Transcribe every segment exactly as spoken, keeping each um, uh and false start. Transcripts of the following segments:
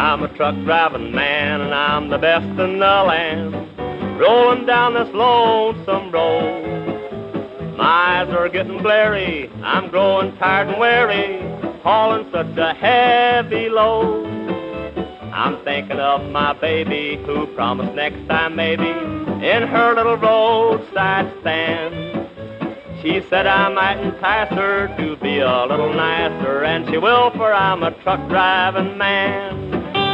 I'm a truck driving man, and I'm the best in the land, rolling down this lonesome road. My eyes are getting glary, I'm growing tired and weary, hauling such a heavy load. I'm thinking of my baby, who promised next time maybe, in her little roadside stand. She said I might entice her to be a little nicer, and she will, for I'm a truck driving man.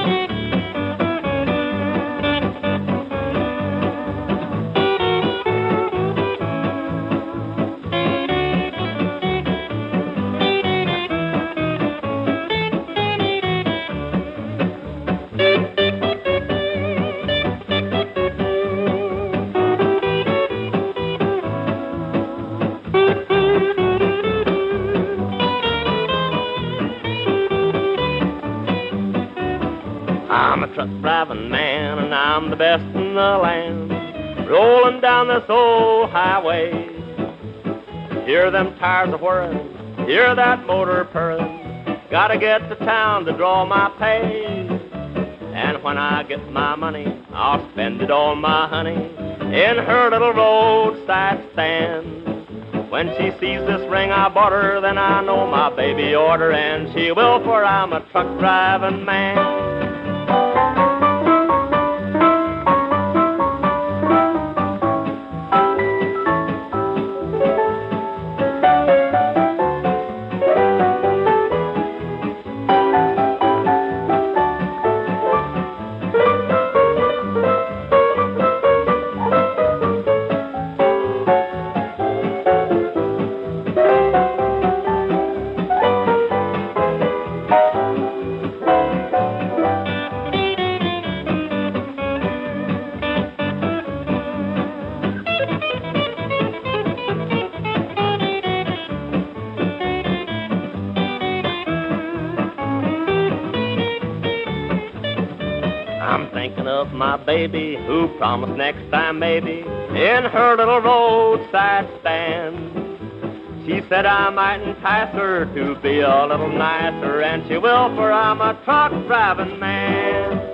I'm a truck driving man, and I'm the best in the land, rolling down this old highway. Hear them tires a whirring, hear that motor purring, gotta get to town to draw my pay. And when I get my money, I'll spend it on my honey in her little roadside stand. When she sees this ring I bought her, then I know my baby order, and she will, for I'm a truck driving man. I'm thinking of my baby, who promised next time maybe, in her little roadside stand. She said I might entice her to be a little nicer, and she will, for I'm a truck driving man.